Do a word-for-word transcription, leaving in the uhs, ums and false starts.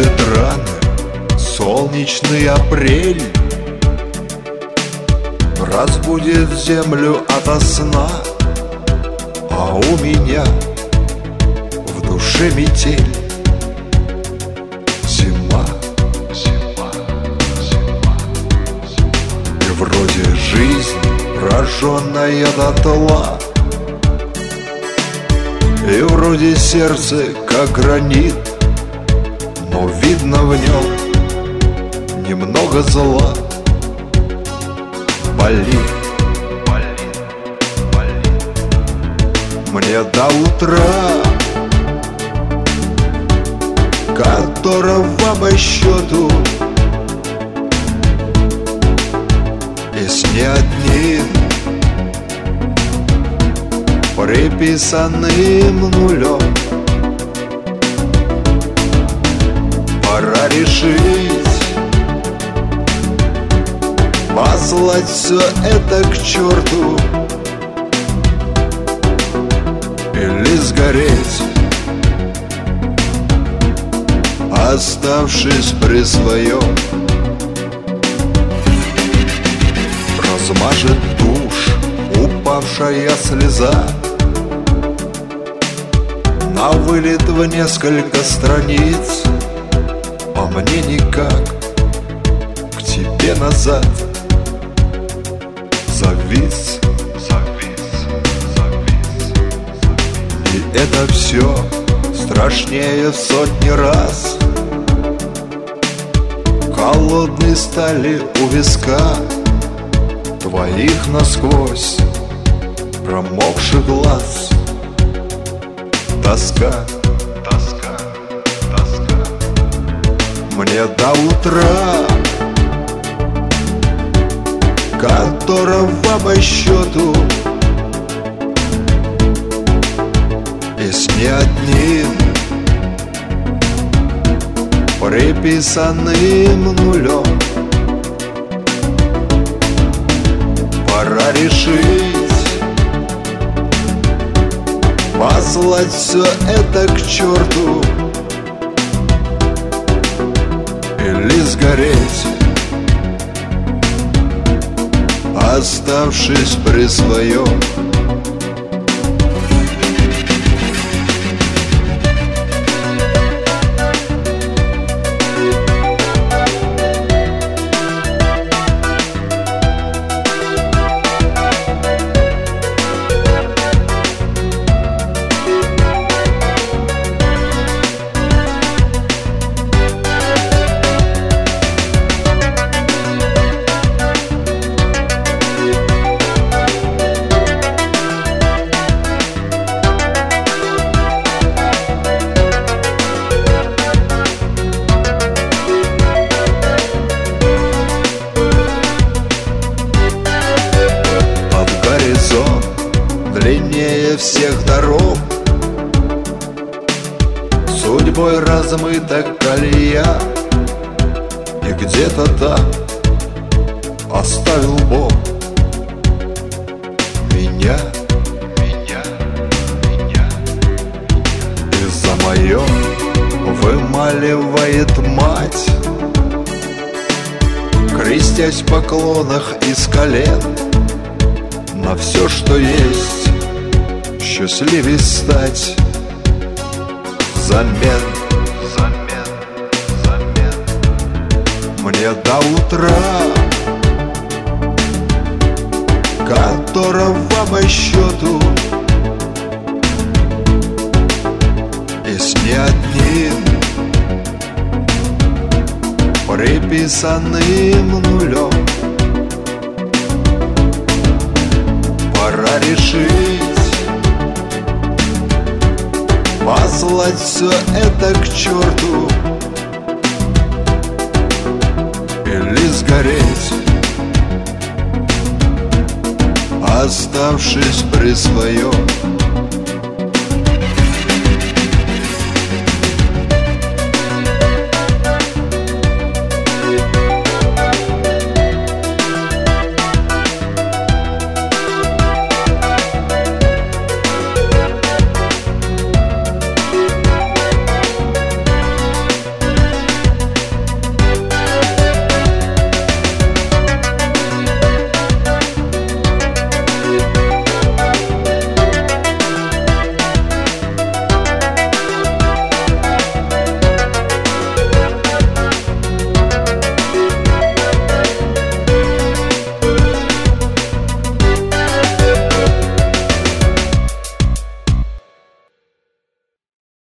заживает раны солнечный апрель, разбудит землю ото сна, а у меня в душе метель. Зима, зима, зима, зима. И вроде жизнь, прожженная дотла, и вроде сердце, как гранит, но видно в нем немного зла. Болит, болит, болит мне до утра, которого по счету и с не одним приписанным нулем. Пора решить, послать все это к черту или сгореть, оставшись при своем. Размажет тушь упавшая слеза, на вылет в несколько страниц, а мне никак к тебе назад. Завис, завис, завис, завис. И это все страшнее в сотни раз холодной стали у виска твоих насквозь промокших глаз. Тоска, тоска, тоска мне до утра, которого по счету и с не одним приписанным нулем. Пора решить, послать все это к черту или сгореть, оставшись при своем. Длиннее всех дорог, судьбой размыта колея, и где-то там оставил Бог меня, меня, меня, и за мое вымаливает мать, крестясь в поклонах из колен, на все, что есть, счастливей стать. Замен, замен, замен мне до утра, которого по счету и с не одним приписанным нулем. Пора решить, послать все это к черту или сгореть, оставшись при своем.